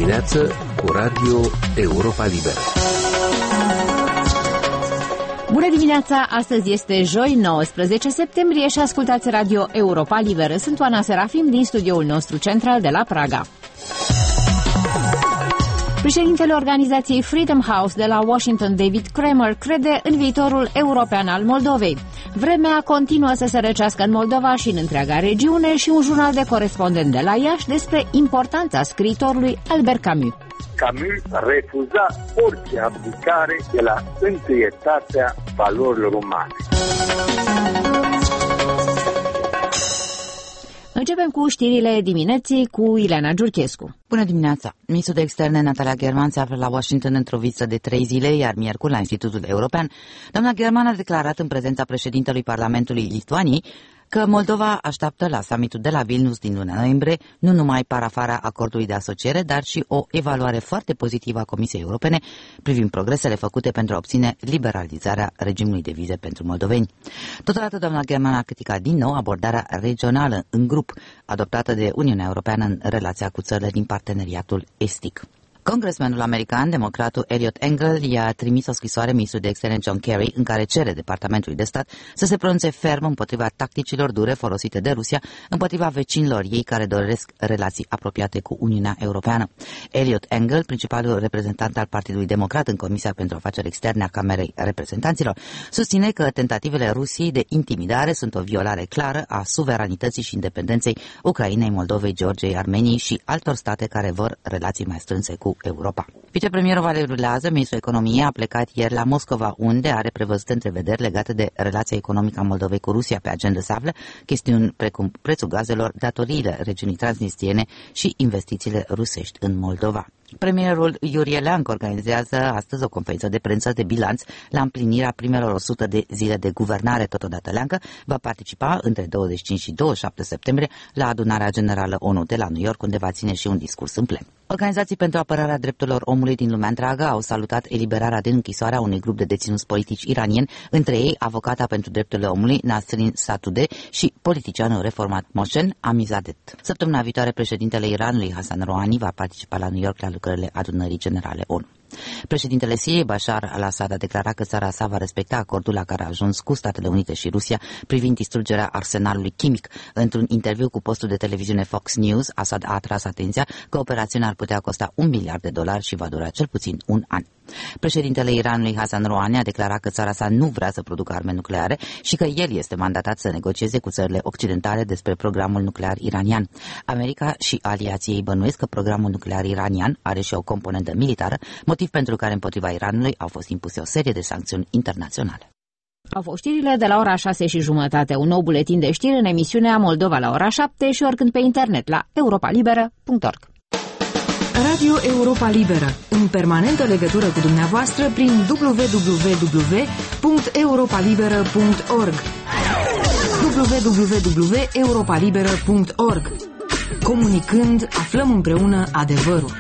dimineață cu Radio Europa Liberă. Bună dimineața! Astăzi este joi, 19 septembrie și ascultați Radio Europa Liberă. Sunt Oana Serafim din studioul nostru central de la Praga. Președintele organizației Freedom House de la Washington, David Kramer, crede în viitorul european al Moldovei. Vremea continuă să se răcească în Moldova și în întreaga regiune și un jurnal de corespondent de la Iași despre importanța scriitorului Albert Camus. Camus refuza orice abdicare de la întâietatea valorilor umane. Începem cu știrile dimineții cu Ileana Giurchescu. Bună dimineața! Ministrul de Externe Natalia German se află la Washington într-o vizită de 3 zile, iar miercuri la Institutul European. Doamna German a declarat în prezența președintelui Parlamentului Lituaniei că Moldova așteaptă la summitul de la Vilnius din luna noiembrie nu numai parafarea acordului de asociere, dar și o evaluare foarte pozitivă a Comisiei Europene privind progresele făcute pentru a obține liberalizarea regimului de vize pentru moldoveni. Totodată, doamna German a criticat din nou abordarea regională în grup adoptată de Uniunea Europeană în relația cu țările din parteneriatul estic. Congresmenul american, democratul Eliot Engel, i-a trimis o scrisoare ministrului de externe John Kerry în care cere Departamentului de Stat să se pronunțe ferm împotriva tacticilor dure folosite de Rusia împotriva vecinilor ei care doresc relații apropiate cu Uniunea Europeană. Eliot Engel, principalul reprezentant al Partidului Democrat în Comisia pentru Afaceri Externe a Camerei Reprezentanților, susține că tentativele Rusiei de intimidare sunt o violare clară a suveranității și independenței Ucrainei, Moldovei, Georgiei, Armeniei și altor state care vor relații mai strânse cu Europa. Vicepremierul Valeriu Lează, ministrul economiei, a plecat ieri la Moscova, unde are prevăzute întrevederi legate de relația economică a Moldovei cu Rusia. Pe agenda se află chestiuni precum prețul gazelor, datoriile regiunii transnistriene și investițiile rusești în Moldova. Premierul Iurie Leancă organizează astăzi o conferință de presă de bilanț la împlinirea primelor 100 de zile de guvernare. Totodată Leancă va participa între 25 și 27 septembrie la adunarea generală ONU de la New York, unde va ține și un discurs în plen. Organizații pentru apărarea drepturilor omului din lumea întreagă au salutat eliberarea din închisoare a unui grup de deținuți politici iranieni, între ei avocata pentru drepturile omului Nasrin Sotoudeh și politicianul reformat Mohsen Amirzadeh. Săptămâna viitoare, președintele Iranului Hassan Rouhani va participa la New York la lucrările adunării generale ONU. Președintele Siriei, Bashar al-Assad, a declarat că țara sa va respecta acordul la care a ajuns cu Statele Unite și Rusia privind distrugerea arsenalului chimic. Într-un interviu cu postul de televiziune Fox News, Assad a atras atenția că operațiunea ar putea costa $1 miliard și va dura cel puțin un an. Președintele Iranului Hassan Rouhani a declarat că țara sa nu vrea să producă arme nucleare și că el este mandatat să negocieze cu țările occidentale despre programul nuclear iranian. America și aliații ei bănuiesc că programul nuclear iranian are și o componentă militară, motiv pentru care împotriva Iranului au fost impuse o serie de sancțiuni internaționale. Au fost știrile de la ora 6:30. Un nou buletin de știri în emisiunea Moldova la ora 7 și oricând pe internet la europalibera.org. Radio Europa Liberă, în permanentă legătură cu dumneavoastră prin www.europalibera.org www.europalibera.org. Comunicând, aflăm împreună adevărul.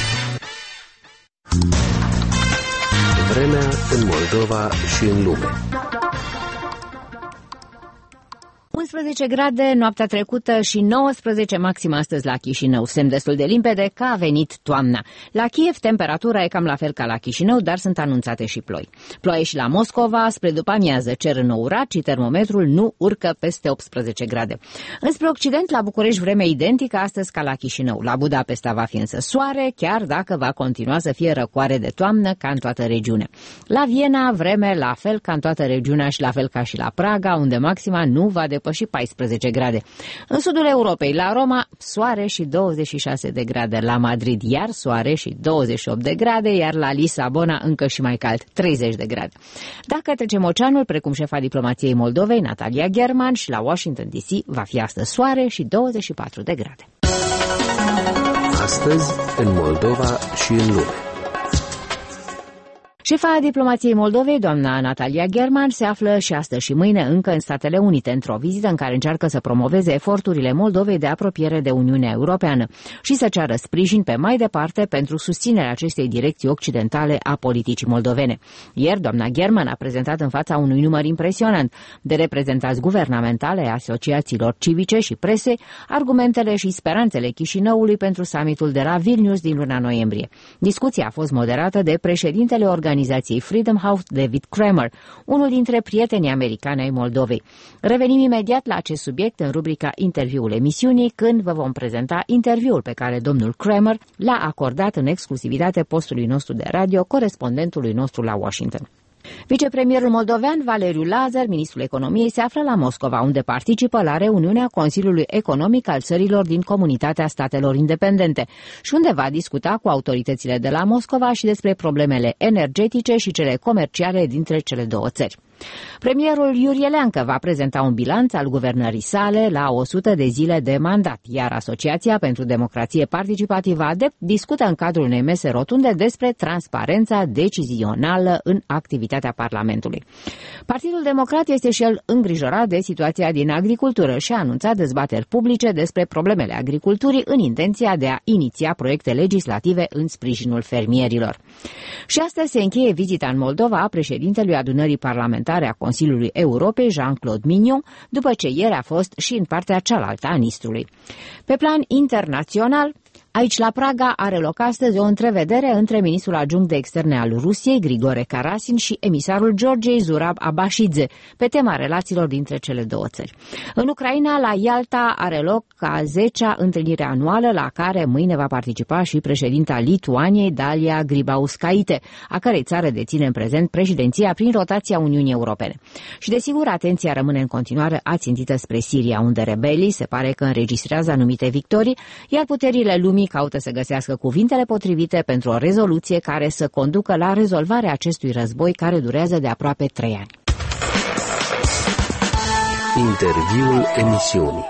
Vremea în Moldova și în lume. 11 grade noaptea trecută și 19 maxim astăzi la Chișinău. Semn destul de limpede că a venit toamna. La Kiev temperatura e cam la fel ca la Chișinău, dar sunt anunțate și ploi. Ploaie și la Moscova, spre după amiază cer înourat și termometrul nu urcă peste 18 grade. Înspre Occident, la București, vreme identică astăzi ca la Chișinău. La Budapesta va fi însă soare, chiar dacă va continua să fie răcoare de toamnă ca în toată regiunea. La Viena, vreme la fel ca în toată regiunea și la fel ca și la Praga, unde maxima nu va depăși 14 grade. În sudul Europei, la Roma, soare și 26 de grade. La Madrid, iar soare și 28 de grade, iar la Lisabona încă și mai cald, 30 de grade. Dacă trecem oceanul, precum șefa diplomației Moldovei, Natalia German, și la Washington DC va fi astăzi soare și 24 de grade. Astăzi, în Moldova și în lume. Șefa diplomației Moldovei, doamna Natalia German, se află și astăzi și mâine încă în Statele Unite, într-o vizită în care încearcă să promoveze eforturile Moldovei de apropiere de Uniunea Europeană și să ceară sprijin pe mai departe pentru susținerea acestei direcții occidentale a politicii moldovene. Ieri, doamna German a prezentat în fața unui număr impresionant de reprezentanți guvernamentale, asociațiilor civice și prese, argumentele și speranțele Chișinăului pentru summitul de la Vilnius din luna noiembrie. Discuția a fost moderată de președintele organizației Freedom House, David Kramer, unul dintre prietenii americani ai Moldovei. Revenim imediat la acest subiect în rubrica Interviul emisiunii, când vă vom prezenta interviul pe care domnul Kramer l-a acordat în exclusivitate postului nostru de radio, corespondentului nostru la Washington. Vicepremierul moldovean Valeriu Lazar, ministrul economiei, se află la Moscova, unde participă la reuniunea Consiliului Economic al țărilor din Comunitatea Statelor Independente și unde va discuta cu autoritățile de la Moscova și despre problemele energetice și cele comerciale dintre cele două țări. Premierul Iurie Leancă va prezenta un bilanț al guvernării sale la 100 de zile de mandat, iar Asociația pentru Democrație Participativă ADEPT discută în cadrul unei mese rotunde despre transparența decizională în activitatea Parlamentului. Partidul Democrat este și el îngrijorat de situația din agricultură și a anunțat dezbateri publice despre problemele agriculturii în intenția de a iniția proiecte legislative în sprijinul fermierilor. Și astăzi se încheie vizita în Moldova a președintelui Adunării Parlamentare a Consiliului Europei, Jean-Claude Mignon, după ce ieri a fost și în partea cealaltă a Nistrului. Pe plan internațional, aici la Praga are loc astăzi o întrevedere între ministrul adjunct de externe al Rusiei, Grigore Karasin, și emisarul Georgiei, Zurab Abashidze, pe tema relațiilor dintre cele două țări. În Ucraina, la Ialta, are loc a 10-a întâlnire anuală, la care mâine va participa și președinta Lituaniei, Dalia Grybauskaite, a cărei țară deține în prezent președinția prin rotația Uniunii Europene. Și desigur, atenția rămâne în continuare ațintită spre Siria, unde rebelii se pare că înregistrează anumite victorii, iar puterile lumii caută să găsească cuvintele potrivite pentru o rezoluție care să conducă la rezolvarea acestui război care durează de aproape 3 ani. Interviul emisiunii.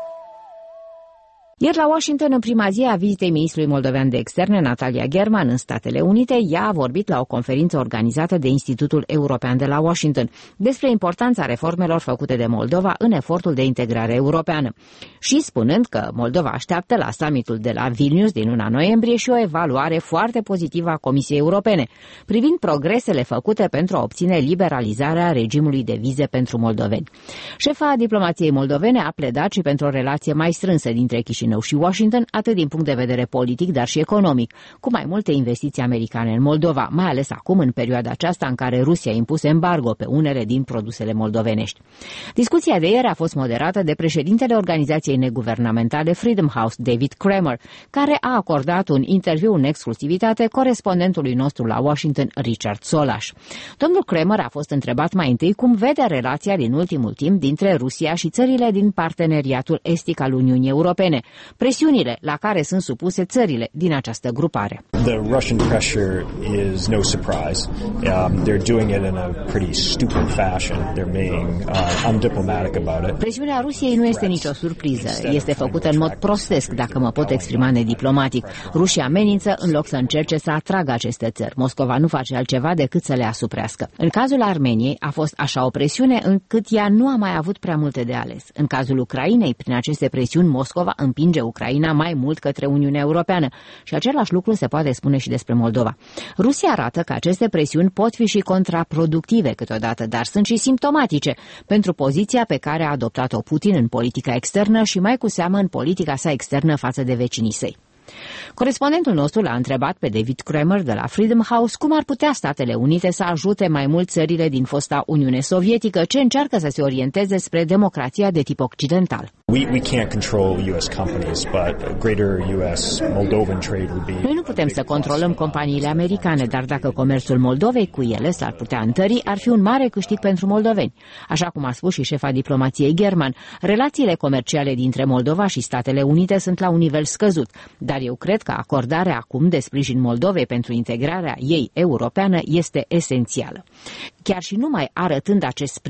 Ieri la Washington, în prima zi a vizitei ministrului moldovean de externe, Natalia German, în Statele Unite, ea a vorbit la o conferință organizată de Institutul European de la Washington despre importanța reformelor făcute de Moldova în efortul de integrare europeană și spunând că Moldova așteaptă la summitul de la Vilnius din luna noiembrie și o evaluare foarte pozitivă a Comisiei Europene privind progresele făcute pentru a obține liberalizarea regimului de vize pentru moldoveni. Șefa diplomației moldovene a pledat și pentru o relație mai strânsă dintre Chișinău și Washington, atât din punct de vedere politic, dar și economic, cu mai multe investiții americane în Moldova, mai ales acum în perioada aceasta în care Rusia a impus embargo pe unele din produsele moldovenești. Discuția de ieri a fost moderată de președintele organizației neguvernamentale Freedom House, David Kramer, care a acordat un interviu în exclusivitate corespondentului nostru la Washington, Richard Solaș. Domnul Kramer a fost întrebat mai întâi cum vede relația din ultimul timp dintre Rusia și țările din parteneriatul estic al Uniunii Europene, presiunile la care sunt supuse țările din această grupare. The Russian pressure is no surprise. They're doing it in a pretty stupid fashion. They're being undiplomatic about it. Presiunea Rusiei nu este nicio surpriză. Este făcută în mod prostesc, dacă mă pot exprima nediplomatic. Rusia amenință în loc să încerce să atragă aceste țări. Moscova nu face altceva decât să le asuprească. În cazul Armeniei a fost așa o presiune încât ea nu a mai avut prea multe de ales. În cazul Ucrainei, prin aceste presiuni, Moscova împinge Ucraina mai mult către Uniunea Europeană și același lucru se poate spune și despre Moldova. Rusia arată că aceste presiuni pot fi și contraproductive câteodată, dar sunt și simptomatice pentru poziția pe care a adoptat-o Putin în politica externă și mai cu seamă în politica sa externă față de vecinii săi. Corespondentul nostru l-a întrebat pe David Kramer de la Freedom House cum ar putea Statele Unite să ajute mai mult țările din fosta Uniune Sovietică ce încearcă să se orienteze spre democrația de tip occidental. We can't control US companies, but greater US Moldovan trade would be. Noi nu putem să controlăm companiile americane, dar dacă comerțul Moldovei cu ele s-ar putea întări, ar fi un mare câștig pentru moldoveni. Așa cum a spus și șefa diplomației German, relațiile comerciale dintre Moldova și Statele Unite sunt la un nivel scăzut, dar eu cred că acordarea acum de sprijin Moldovei pentru integrarea ei europeană este esențială. Chiar și numai arătând acest sprijin,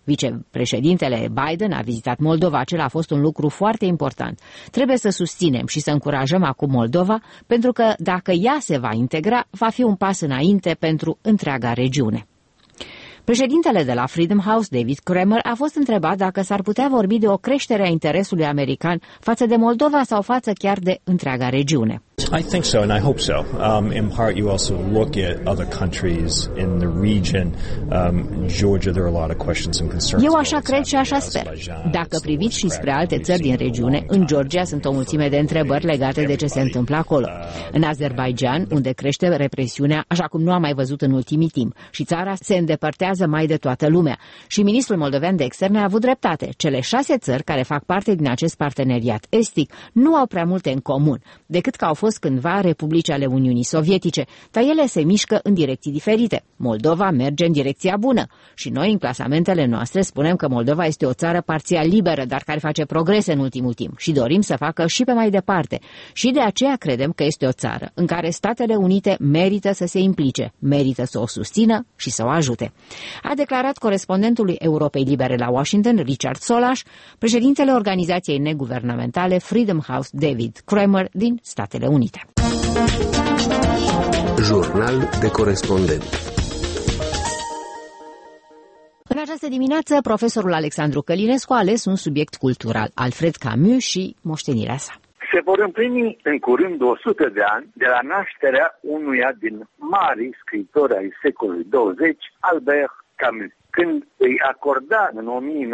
Vicepreședintele Biden a vizitat Moldova, acela a fost un lucru foarte important. Trebuie să susținem și să încurajăm acum Moldova, pentru că dacă ea se va integra, va fi un pas înainte pentru întreaga regiune. Președintele de la Freedom House, David Kramer, a fost întrebat dacă s-ar putea vorbi de o creștere a interesului american față de Moldova sau față chiar de întreaga regiune. I think so, and I hope so. In part, you also look at other countries in the region. Georgia, there are a lot of questions and concerns. Eu așa cred și așa sper. Dacă priviți și spre alte țări din regiune, în Georgia sunt o mulțime de întrebări legate de ce se întâmplă acolo. În Azerbaijan, unde crește represiunea, așa cum nu am mai văzut în ultimii timp, și țara se îndepărtează mai de toată lumea. Și ministrul moldovean de externe a avut dreptate. Cele 6 țări care fac parte din acest parteneriat estic nu au prea multe în comun, decât că au fost cândva republici ale Uniunii Sovietice, dar ele se mișcă în direcții diferite. Moldova merge în direcția bună și noi în clasamentele noastre spunem că Moldova este o țară parțial liberă, dar care face progrese în ultimul timp și dorim să facă și pe mai departe. Și de aceea credem că este o țară în care Statele Unite merită să se implice, merită să o susțină și să o ajute. A declarat corespondentului Europei Libere la Washington, Richard Solaș, președintele organizației neguvernamentale Freedom House, David Kramer, din Statele Unite. Jurnal de corespondent. În această dimineață, profesorul Alexandru Călinescu a ales un subiect cultural, Alfred Camus și moștenirea sa. Se vor împlini în curând 100 de ani de la nașterea unuia din marii scriitori ai secolului 20, Albert Camus. Când îi acorda în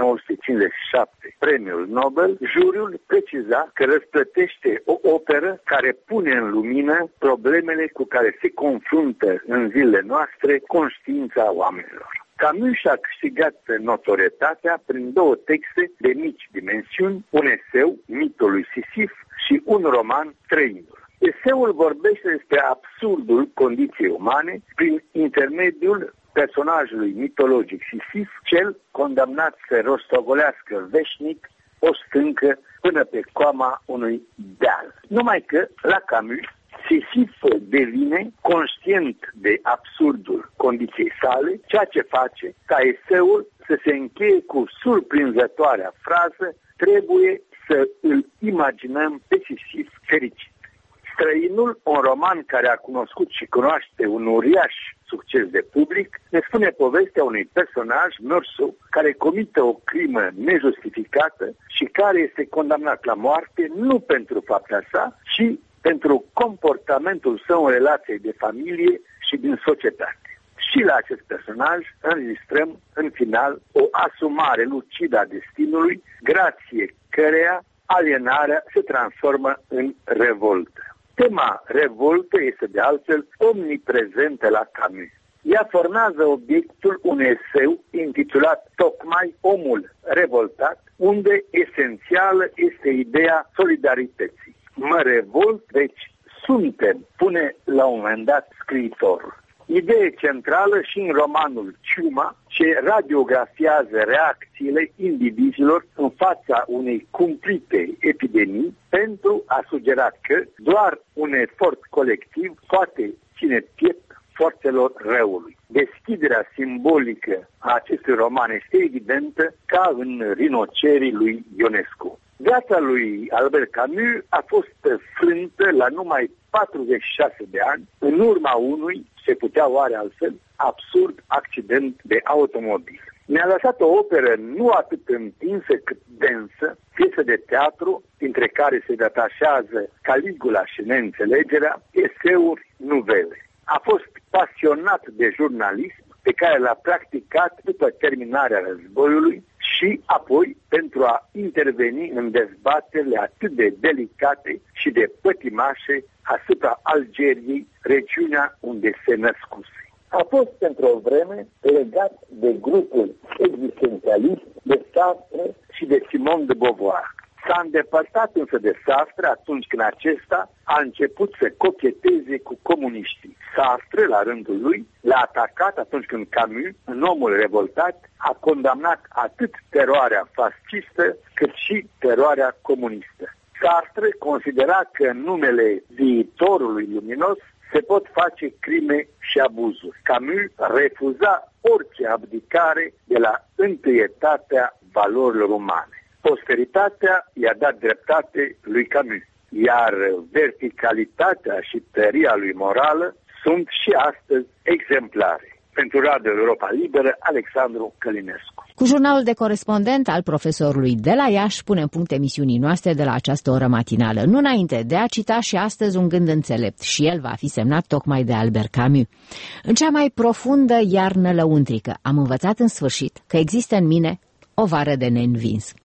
1957 premiul Nobel, juriul preciza că răsplătește o operă care pune în lumină problemele cu care se confruntă în zilele noastre conștiința oamenilor. Camus și-a câștigat notorietatea prin 2 texte de mici dimensiuni, un eseu, Mitul lui Sisif, și un roman, Trăindu-l. Eseul vorbește despre absurdul condiției umane prin intermediul personajului mitologic Sisif, cel condamnat să rostogolească veșnic o stâncă până pe coama unui deal. Numai că, la Camus, Sisif devine conștient de absurdul condiției sale, ceea ce face ca eseul să se încheie cu surprinzătoarea frază: trebuie să îl imaginăm pe Sisif fericit. Străinul, un roman care a cunoscut și cunoaște un uriaș succes de public, ne spune povestea unui personaj, Meursault, care comite o crimă nejustificată și care este condamnat la moarte nu pentru fapta sa, ci pentru comportamentul său în relației de familie și din societate. Și la acest personaj înregistrăm în final o asumare lucidă a destinului, grație căreia alienarea se transformă în revoltă. Tema revoltă este de altfel omniprezentă la Camus. Ea formează obiectul unui eseu intitulat tocmai Omul revoltat, unde esențială este ideea solidarității. Mă revolt, deci suntem, pune la un moment dat scriitorul. Idee centrală și în romanul Ciuma, ce radiografiază reacțiile indivizilor în fața unei cumplite epidemii pentru a sugera că doar un efort colectiv poate ține piept forțelor răului. Deschiderea simbolică a acestui roman este evidentă ca în Rinocerii lui Ionescu. Viața lui Albert Camus a fost frântă la numai 46 de ani, în urma unui, se putea oare altfel, absurd accident de automobil. Ne-a lăsat o operă nu atât întinsă cât densă, piesă de teatru, dintre care se detașează Caligula și Neînțelegerea, eseuri, nuvele. A fost pasionat de jurnalism, pe care l-a practicat după terminarea războiului și apoi pentru a interveni în dezbaterile atât de delicate și de pătimașe asupra Algeriei, regiunea unde se născuse. A fost pentru o vreme legat de grupul existențialist de Sartre și de Simone de Beauvoir. S-a îndepărtat însă de Sartre atunci când acesta a început să cocheteze cu comuniștii. Sartre, la rândul lui, l-a atacat atunci când Camus, în Omul revoltat, a condamnat atât teroarea fascistă cât și teroarea comunistă. Sartre considera că în numele viitorului luminos se pot face crime și abuzuri. Camus refuza orice abdicare de la întâietatea valorilor umane. Posteritatea i-a dat dreptate lui Camus, iar verticalitatea și tăria lui morală sunt și astăzi exemplare. Pentru Radio Europa Liberă, Alexandru Călinescu. Cu jurnalul de corespondent al profesorului de la Iași punem punct emisiunii noastre de la această oră matinală. Nu înainte de a cita și astăzi un gând înțelept, și el va fi semnat tocmai de Albert Camus. În cea mai profundă iarnă lăuntrică am învățat în sfârșit că există în mine o vară de neînvins.